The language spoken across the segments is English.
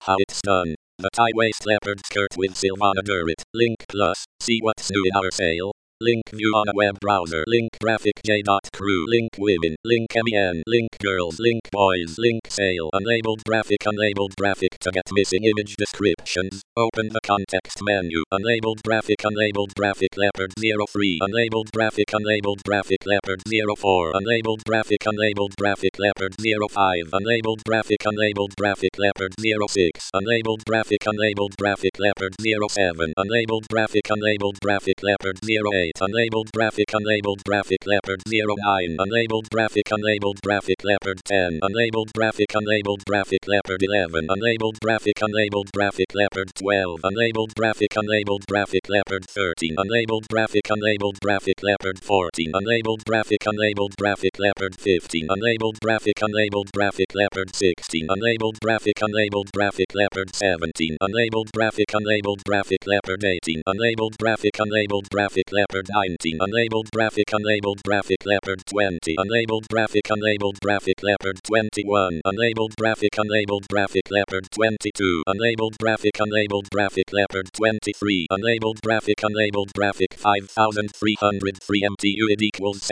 How it's done. The tie-waist leopard skirt with Silvana Durrit. Link plus. See what's new in our sale. Link view on a web browser. Link graphic j.crew. Link women. Link men. Link girls. Link boys. Link sale. Unlabeled graphic. Unlabeled graphic to get missing image descriptions. Open the context menu. Unlabeled graphic. Unlabeled graphic leopard 03. Unlabeled graphic. Unlabeled graphic leopard 04. Unlabeled graphic. Unlabeled graphic leopard 05. Unlabeled graphic. Unlabeled graphic leopard 06. Unlabeled graphic. Unlabeled graphic leopard 07. Unlabeled graphic. Unlabeled graphic leopard 08. Unlabeled graphic. Unlabeled graphic leopard 09. Unlabeled graphic. Unlabeled graphic leopard 10. Unlabeled graphic. Unlabeled graphic leopard 11. Unlabeled graphic. Unlabeled graphic leopard 12. Unlabeled graphic. Unlabeled graphic leopard 13. Unlabeled graphic. Unlabeled graphic leopard 14. Unlabeled graphic. Unlabeled graphic leopard 15. Unlabeled graphic. Unlabeled graphic leopard 16. Unlabeled graphic. Unlabeled graphic leopard 17. Unlabeled graphic. Unlabeled graphic leopard 18. Unlabeled graphic. Unlabeled graphic leopard 19. Unlabeled graphic. Unlabeled graphic leopard 20. Unlabeled graphic. Unlabeled graphic leopard 21. Unlabeled graphic. Unlabeled graphic leopard 22. Unlabeled graphic. Unlabeled graphic leopard 23. Unlabeled graphic. Unlabeled graphic 5303 MTU equals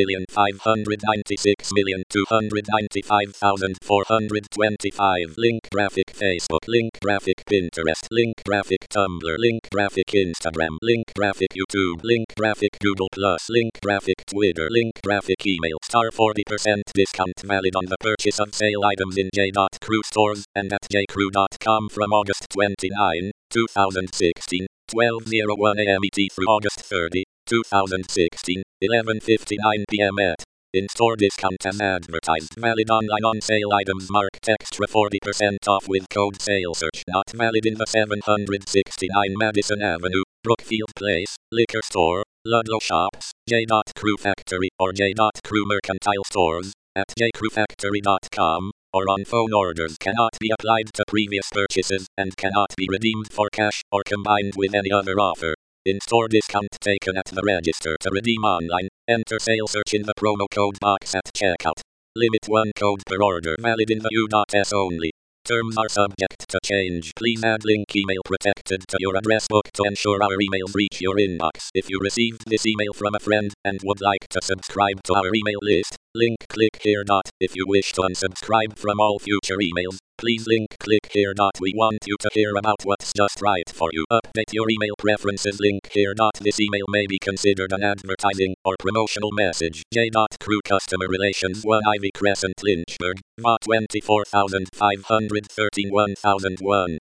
7,596,295,425. Link graphic Facebook. Link graphic Pinterest. Link graphic Tumblr. Link graphic Instagram. Link graphic YouTube. Link graphic Google Plus. Link graphic Twitter. Link graphic email. Star 40% discount valid on the purchase of sale items in J.Crew stores and at jcrew.com from August 29, 2016, 12:01 a.m. ET through August 30, 2016, 11:59 p.m. ET. In-store discount as advertised. Valid online on sale items marked extra 40% off with code SALESEARCH. Not valid in the 769 Madison Avenue, Brookfield Place, Liquor Store, Ludlow Shops, J.Crew Factory or J.Crew Mercantile Stores, at jcrewfactory.com, or on phone. Orders cannot be applied to previous purchases and cannot be redeemed for cash or combined with any other offer. In-store discount taken at the register. To redeem online, enter SALESEARCH in the promo code box at checkout. Limit 1 code per order. Valid in the U.S. only. Terms are subject to change. Please add link email protected to your address book to ensure our emails reach your inbox. If you received this email from a friend and would like to subscribe to our email list, link click here. If you wish to unsubscribe from all future emails, please link click here. We want you to hear about what's just right for you. Update your email preferences. Link here. This email may be considered an advertising or promotional message. J.Crew Customer Relations 1 Ivy Crescent Lynchburg, VA 24513 1001.